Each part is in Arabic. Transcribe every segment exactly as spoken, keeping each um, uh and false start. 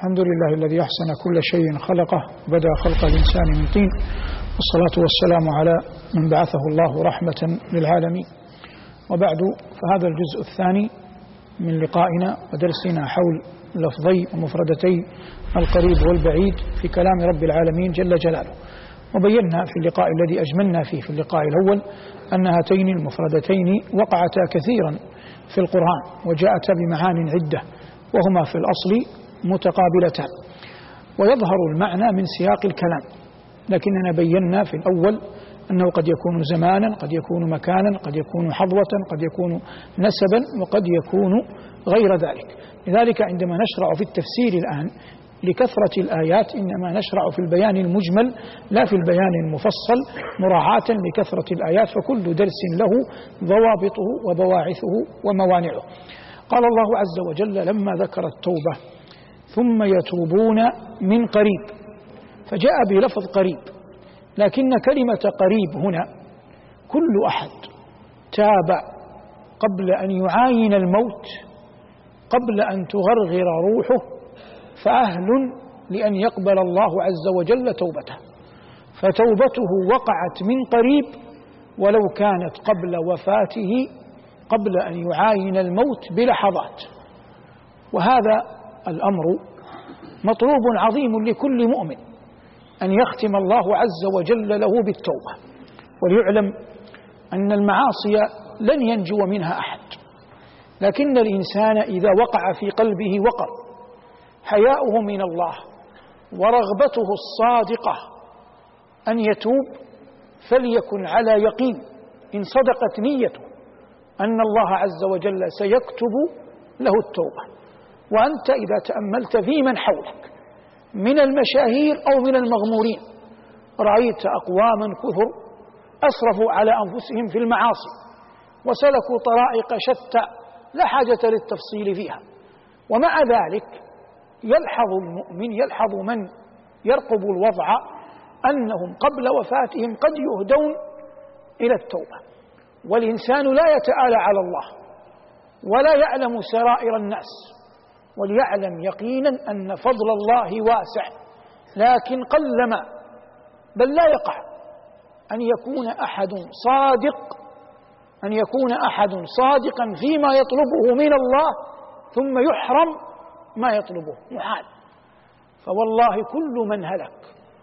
الحمد لله الذي أحسن كل شيء خلقه وبدأ خلق الإنسان من طين، والصلاة والسلام على من بعثه الله رحمة للعالمين. وبعد، فهذا الجزء الثاني من لقائنا ودرسنا حول لفظي ومفردتي القريب والبعيد في كلام رب العالمين جل جلاله. وبينا في اللقاء الذي أجملنا فيه في اللقاء الأول أن هاتين المفردتين وقعتا كثيرا في القرآن وجاءتا بمعان عدة، وهما في الأصل متقابلتان، ويظهر المعنى من سياق الكلام، لكننا بينا في الأول أنه قد يكون زمانا، قد يكون مكانا، قد يكون حظوة، قد يكون نسبا، وقد يكون غير ذلك. لذلك عندما نشرع في التفسير الآن لكثرة الآيات إنما نشرع في البيان المجمل لا في البيان المفصل، مراعاة لكثرة الآيات، فكل درس له ضوابطه وبواعثه وموانعه. قال الله عز وجل لما ذكر التوبة: ثم يتوبون من قريب، فجاء بلفظ قريب، لكن كلمة قريب هنا كل أحد تاب قبل أن يعاين الموت، قبل أن تغرغر روحه، فأهل لأن يقبل الله عز وجل توبته، فتوبته وقعت من قريب ولو كانت قبل وفاته، قبل أن يعاين الموت بلحظات. وهذا الأمر مطلوب عظيم لكل مؤمن، أن يختم الله عز وجل له بالتوبة. وليعلم أن المعاصي لن ينجو منها أحد، لكن الإنسان إذا وقع في قلبه وقر حياؤه من الله ورغبته الصادقة أن يتوب، فليكن على يقين إن صدقت نيته أن الله عز وجل سيكتب له التوبة. وأنت إذا تأملت في من حولك من المشاهير أو من المغمورين رأيت أقواما كثر أسرفوا على أنفسهم في المعاصي وسلكوا طرائق شتى لا حاجة للتفصيل فيها، ومع ذلك يلحظ المؤمن، يلحظ من يرقب الوضع، أنهم قبل وفاتهم قد يهدون إلى التوبة. والإنسان لا يتآلى على الله ولا يعلم سرائر الناس، وليعلم يقينا أن فضل الله واسع، لكن قلما بل لا يقع أن يكون أحد صادق أن يكون أحد صادقا فيما يطلبه من الله ثم يحرم ما يطلبه، محال. فوالله كل من هلك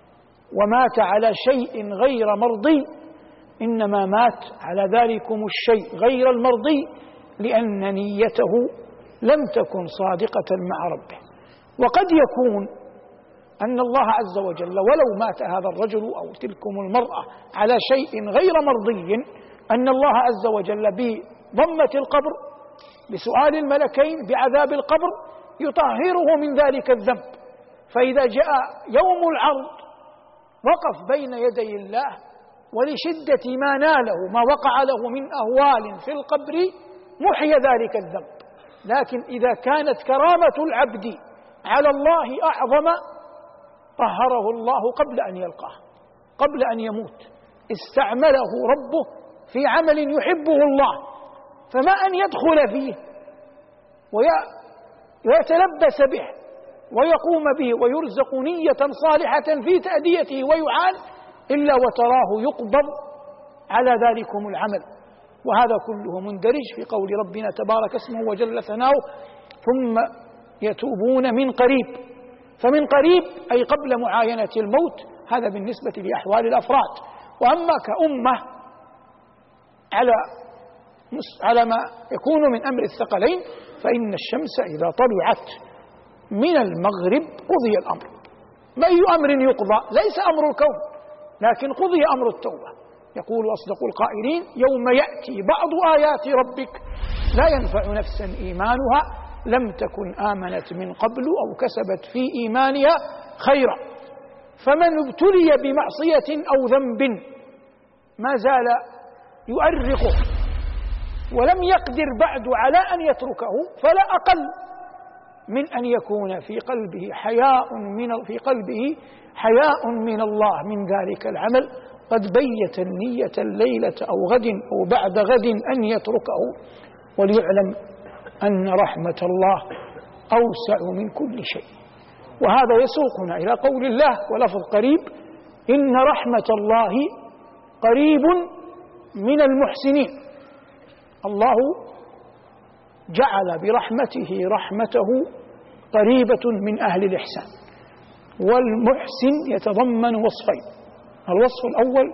ومات على شيء غير مرضي إنما مات على ذلكم الشيء غير المرضي لأن نيته لم تكن صادقة مع ربه. وقد يكون أن الله عز وجل ولو مات هذا الرجل أو تلكم المرأة على شيء غير مرضي، أن الله عز وجل بضمة القبر، بسؤال الملكين، بعذاب القبر يطهره من ذلك الذنب، فإذا جاء يوم العرض وقف بين يدي الله، ولشدة ما ناله ما وقع له من أهوال في القبر محي ذلك الذنب. لكن إذا كانت كرامة العبد على الله أعظم طهره الله قبل أن يلقاه، قبل أن يموت استعمله ربه في عمل يحبه الله، فما أن يدخل فيه ويتلبس به ويقوم به ويرزق نية صالحة في تأديته ويعان إلا وتراه يقبض على ذلكم العمل. وهذا كله مندرج في قول ربنا تبارك اسمه وجل ثناؤه: ثم يتوبون من قريب. فمن قريب أي قبل معاينة الموت، هذا بالنسبة لأحوال الأفراد. وأما كأمة على على ما يكون من أمر الثقلين، فإن الشمس إذا طلعت من المغرب قضي الأمر. ما أي أمر يقضى؟ ليس أمر الكون، لكن قضي أمر التوبة. يقول أصدق القائلين: يوم يأتي بعض آيات ربك لا ينفع نفسا إيمانها لم تكن آمنت من قبل أو كسبت في إيمانها خيرا. فمن ابتلي بمعصية أو ذنب ما زال يؤرقه ولم يقدر بعد على أن يتركه، فلا أقل من أن يكون في قلبه حياء من في قلبه حياء من الله من ذلك العمل، قد بيت النية الليلة أو غد أو بعد غد أن يتركه. وليعلم أن رحمة الله أوسع من كل شيء، وهذا يسوقنا إلى قول الله ولفظ قريب: إن رحمة الله قريب من المحسنين. الله جعل برحمته رحمته قريبة من أهل الإحسان، والمحسن يتضمن وصفين. الوصف الأول: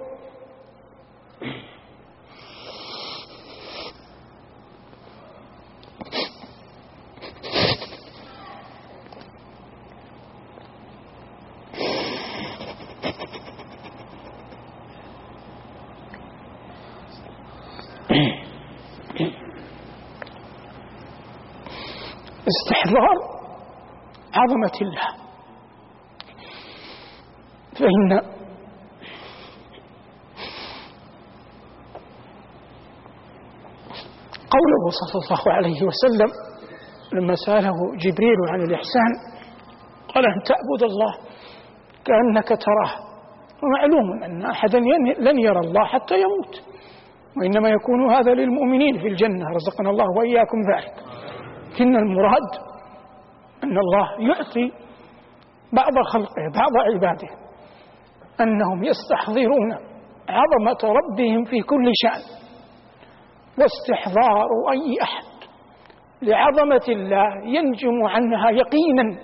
استحضار عظمة الله. فإن قوله صلى الله عليه وسلم لما سأله جبريل عن الإحسان قال: أن تعبد الله كأنك تراه. ومعلوم أن أحدا لن يرى الله حتى يموت، وإنما يكون هذا للمؤمنين في الجنة، رزقنا الله وإياكم ذلك. إن المراد أن الله يعطي بعض خلقه بعض عباده أنهم يستحضرون عظمة ربهم في كل شأن، واستحضار أي أحد لعظمة الله ينجم عنها يقينا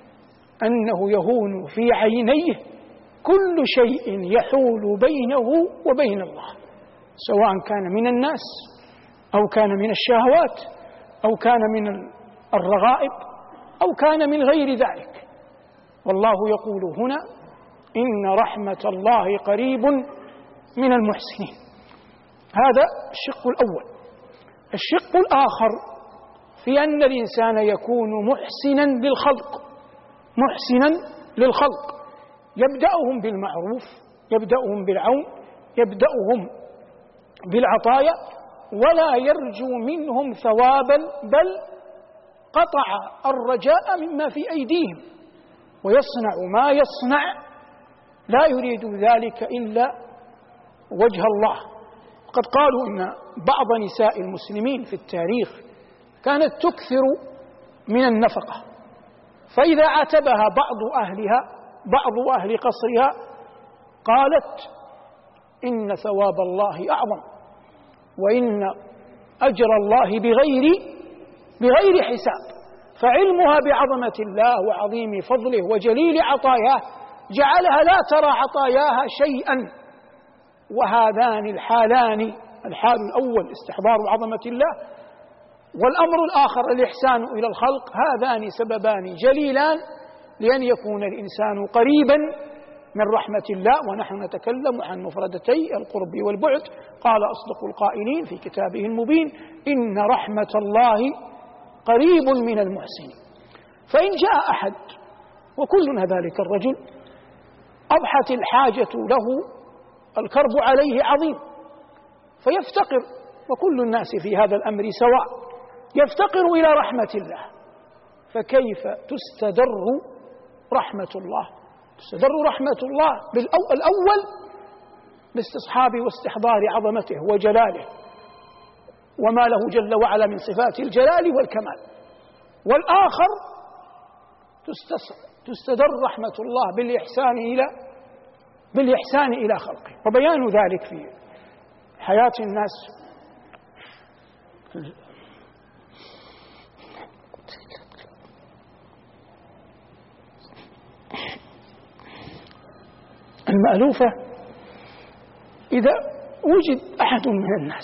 أنه يهون في عينيه كل شيء يحول بينه وبين الله، سواء كان من الناس أو كان من الشهوات أو كان من الرغائب أو كان من غير ذلك. والله يقول هنا: إن رحمة الله قريب من المحسنين. هذا الشق الأول. الشق الآخر في أن الإنسان يكون محسنا للخلق، محسنا للخلق، يبدأهم بالمعروف، يبدأهم بالعون، يبدأهم بالعطايا، ولا يرجو منهم ثوابا، بل قطع الرجاء مما في أيديهم، ويصنع ما يصنع لا يريد ذلك إلا وجه الله. وقد قالوا إن بعض نساء المسلمين في التاريخ كانت تكثر من النفقة، فإذا عاتبها بعض أهلها بعض أهل قصرها قالت: إن ثواب الله أعظم، وإن أجر الله بغير بغير حساب. فعلمها بعظمة الله وعظيم فضله وجليل عطاياه جعلها لا ترى عطاياها شيئا. وهذان الحالان، الحال الأول استحضار عظمة الله، والأمر الآخر الإحسان إلى الخلق، هذان سببان جليلان لأن يكون الإنسان قريبا من رحمة الله. ونحن نتكلم عن مفردتي القرب والبعد. قال أصدق القائلين في كتابه المبين: إن رحمة الله قريب من المحسنين. فإن جاء أحد، وكلنا ذلك الرجل، أضحت الحاجة له، الكرب عليه عظيم، فيفتقر، وكل الناس في هذا الأمر سواء، يفتقر إلى رحمة الله. فكيف تستدر رحمة الله؟ تستدر رحمة الله بالأول باستصحاب واستحضار عظمته وجلاله وما له جل وعلا من صفات الجلال والكمال، والآخر تستدر رحمة الله بالإحسان إلى بالإحسان إلى خلقه. وبيان ذلك في حياة الناس المألوفة: إذا وجد أحد من الناس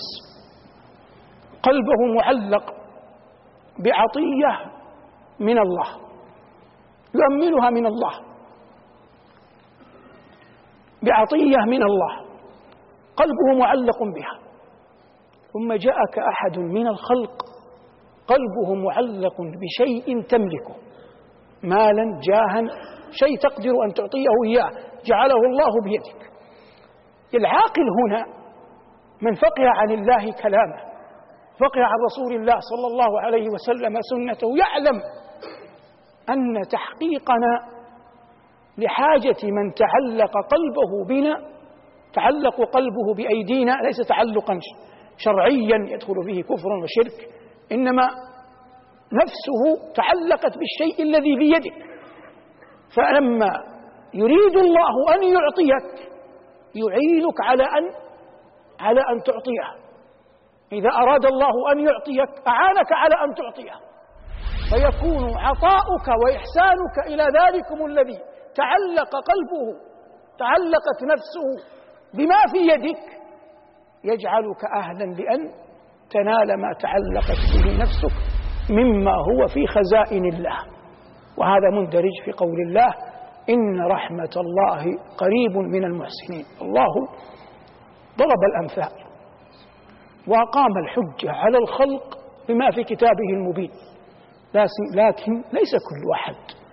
قلبه معلق بعطية من الله يؤملها من الله، بعطية من الله قلبه معلق بها، ثم جاءك أحد من الخلق قلبه معلق بشيء تملكه، مالا، جاها، شيء تقدر أن تعطيه إياه جعله الله بيدك. العاقل هنا من فقه عن الله كلامه، فقه عن رسول الله صلى الله عليه وسلم سنته، يعلم أن تحقيقنا لحاجة من تعلق قلبه بنا، تعلق قلبه بأيدينا، ليس تعلقا شرعيا يدخل فيه كفر وشرك، إنما نفسه تعلقت بالشيء الذي بيدك، فلما يريد الله أن يعطيك يعينك على أن على أن تعطيه. إذا أراد الله أن يعطيك أعانك على أن تعطيه، فيكون عطاؤك وإحسانك إلى ذلكم الذي تعلق قلبه تعلقت نفسه بما في يدك يجعلك أهلا لأن تنال ما تعلقت به نفسك مما هو في خزائن الله. وهذا مندرج في قول الله إن رحمة الله قريب من المحسنين. الله ضرب الأمثال وأقام الحجة على الخلق بما في كتابه المبين، لكن ليس كل أحد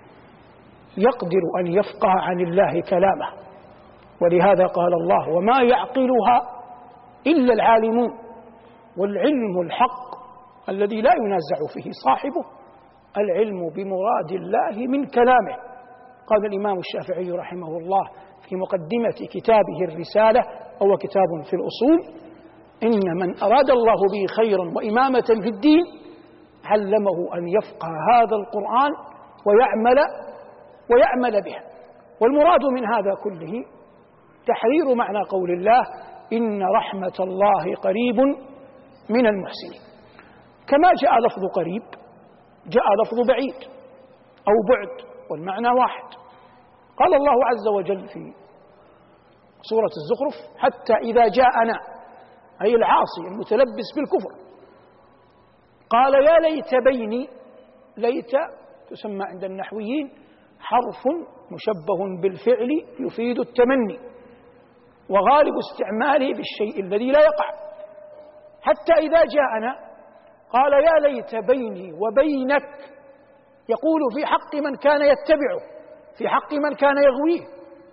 يقدر أن يفقه عن الله كلامه، ولهذا قال الله وما يعقلها إلا العالمون. والعلم الحق الذي لا ينازع فيه صاحبه العلم بمراد الله من كلامه. قال الإمام الشافعي رحمه الله في مقدمة كتابه الرسالة وهو كتاب في الأصول إن من أراد الله به خيرا وإمامة في الدين علمه أن يفقه هذا القرآن ويعمل ويعمل به. والمراد من هذا كله تحرير معنى قول الله إن رحمة الله قريب من المحسنين. كما جاء لفظ قريب جاء لفظ بعيد أو بعد والمعنى واحد. قال الله عز وجل في سورة الزخرف حتى إذا جاءنا، أي العاصي المتلبس بالكفر، قال يا ليت بيني. ليت تسمى عند النحويين حرف مشبه بالفعل يفيد التمني، وغالب استعماله بالشيء الذي لا يقع. حتى إذا جاءنا قال يا ليت بيني وبينك، يقول في حق من كان يتبعه، في حق من كان يغويه،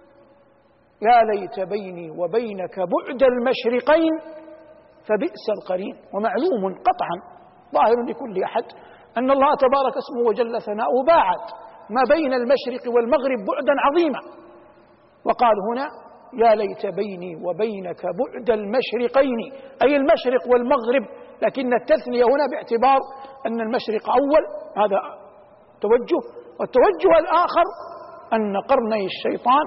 يا ليت بيني وبينك بعد المشرقين فبئس القرين. ومعلوم قطعا ظاهر لكل أحد أن الله تبارك اسمه وجل ثناؤه باعد ما بين المشرق والمغرب بعدا عظيما، وقال هنا يا ليت بيني وبينك بعد المشرقين، أي المشرق والمغرب، لكن التثنية هنا باعتبار أن المشرق أول، هذا توجه، والتوجه الآخر أن قرني الشيطان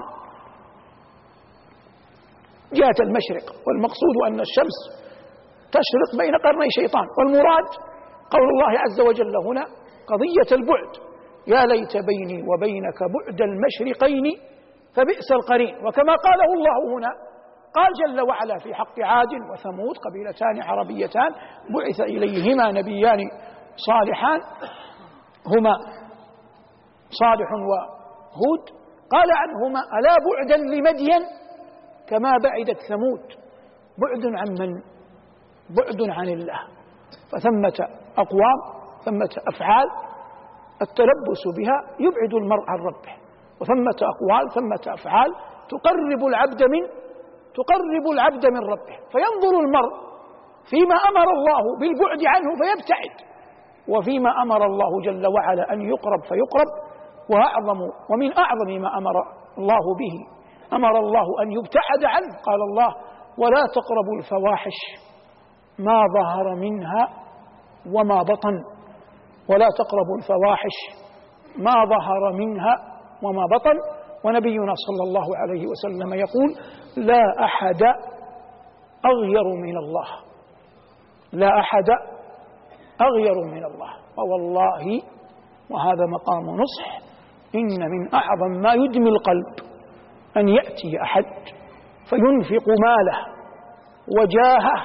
جهة المشرق، والمقصود أن الشمس تشرق بين قرني شيطان. والمراد قول الله عز وجل هنا قضية البعد، يا ليت بيني وبينك بعد المشرقين فبئس القرين. وكما قاله الله هنا قال جل وعلا في حق عاد وثمود قبيلتان عربيتان بعث إليهما نبيان صالحان هما صالح وهود، قال عنهما ألا بعدا لمدين كما بعدت ثمود. بعد عن من؟ بعد عن الله. فثمة أقوام ثمة أفعال التلبس بها يبعد المرء عن ربه، وثمة أقوال ثمة أفعال تقرب العبد من تقرب العبد من ربه. فينظر المرء فيما أمر الله بالبعد عنه فيبتعد، وفيما أمر الله جل وعلا أن يقرب فيقرب. وأعظم ومن أعظم ما أمر الله به أمر الله أن يبتعد عنه، قال الله ولا تقربوا الفواحش ما ظهر منها وما بطن. ولا تقربوا الفواحش ما ظهر منها وما بطن. ونبينا صلى الله عليه وسلم يقول لا أحد أغير من الله، لا أحد أغير من الله. ووالله وهذا مقام نصح إن من أعظم ما يدمي القلب أن يأتي أحد فينفق ماله وجاهه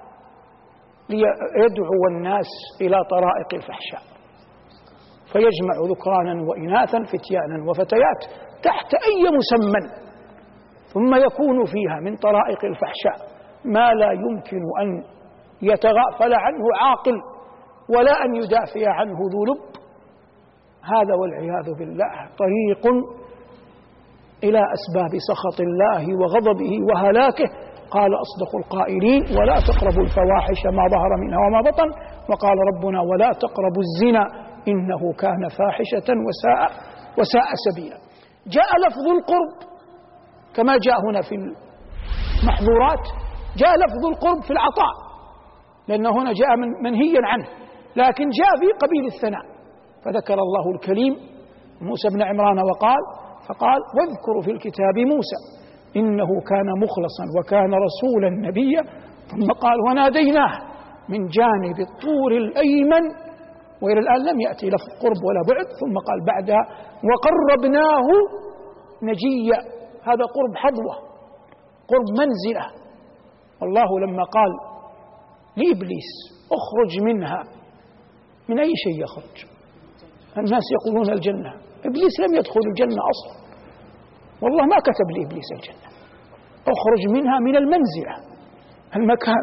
ليدعو الناس إلى طرائق الفحشاء، فيجمع ذكرانا وإناثا فتيانا وفتيات تحت أي مسمى، ثم يكون فيها من طرائق الفحشاء ما لا يمكن أن يتغافل عنه عاقل ولا أن يدافع عنه ذو لب. هذا والعياذ بالله طريق إلى أسباب سخط الله وغضبه وهلاكه. قال أصدق القائلين ولا تقربوا الفواحش ما ظهر منها وما بطن. وقال ربنا ولا تقربوا الزنا إنه كان فاحشة وساء وساء سبيلا. جاء لفظ القرب كما جاء هنا في المحظورات، جاء لفظ القرب في العطاء لأنه هنا جاء من منهيا عنه، لكن جاء في قبيل الثناء. فذكر الله الكليم موسى بن عمران وقال فقال واذكروا في الكتاب موسى إنه كان مخلصا وكان رسولا نبيا. ثم قال وناديناه من جانب الطور الأيمن، وإلى الآن لم يأتي لفظ قرب ولا بعد. ثم قال بعدها وقربناه نجيا، هذا قرب حظوة، قرب منزلة. والله لما قال لإبليس اخرج منها، من أي شيء يخرج؟ الناس يقولون الجنة، إبليس لم يدخل الجنة أصلا، والله ما كتب لإبليس الجنة. اخرج منها من المنزلة، المكان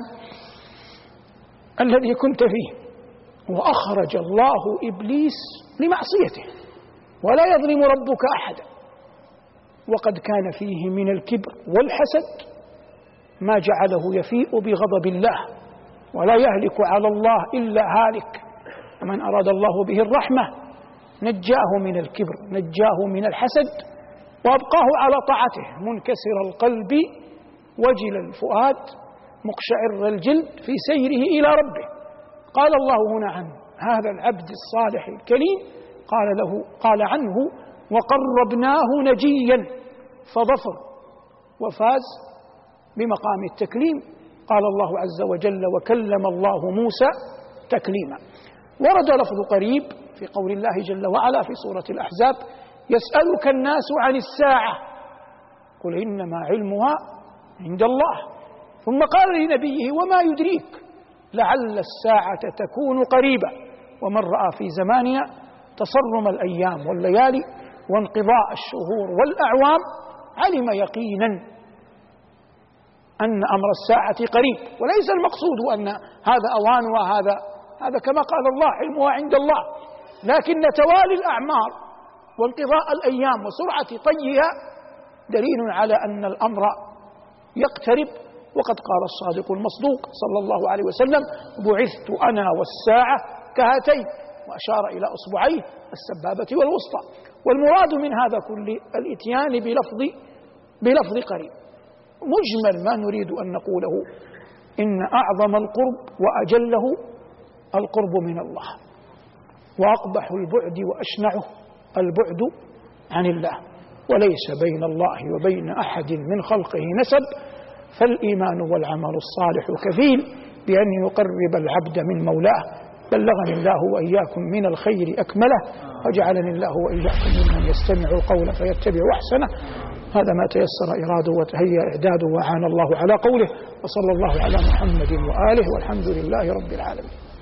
الذي كنت فيه. وأخرج الله إبليس لمعصيته، ولا يظلم ربك أحدا. وقد كان فيه من الكبر والحسد ما جعله يفيء بغضب الله، ولا يهلك على الله إلا هالك. ومن أراد الله به الرحمة نجاه من الكبر، نجاه من الحسد، وأبقاه على طاعته منكسر القلب وجل الفؤاد مقشعر الجلد في سيره إلى ربه. قال الله هنا عنه هذا العبد الصالح الكريم، قال له قال عنه وقربناه نجيا، فظفر وفاز بمقام التكليم. قال الله عز وجل وكلم الله موسى تكليما. ورد لفظ قريب في قول الله جل وعلا في سورة الأحزاب يسألك الناس عن الساعة قل إنما علمها عند الله. ثم قال لنبيه وما يدريك لعل الساعة تكون قريبة. ومن رأى في زماننا تصرم الأيام والليالي وانقضاء الشهور والأعوام علم يقينا أن أمر الساعة قريب. وليس المقصود أن هذا أوان وهذا هذا كما قال الله علمها عند الله، لكن توالي الأعمار وانقضاء الأيام وسرعة طيها دليل على أن الأمر يقترب. وقد قال الصادق المصدوق صلى الله عليه وسلم بعثت أنا والساعة كهاتين، وأشار إلى أصبعيه السبابة والوسطى. والمراد من هذا كل الإتيان بلفظ بلفظ قريب. مجمل ما نريد أن نقوله إن أعظم القرب وأجله القرب من الله، وأقبح البعد وأشنعه البعد عن الله. وليس بين الله وبين أحد من خلقه نسب، فالإيمان والعمل الصالح كفيل بأن يقرب العبد من مولاه. بلغني الله وإياكم من الخير أكمله، وجعلني الله وإياكم ممن يستمع القول فيتبع أحسنه. هذا ما تيسر إراده وتهيأ إعداده، وعان الله على قوله. وصلى الله على محمد وآله، والحمد لله رب العالمين.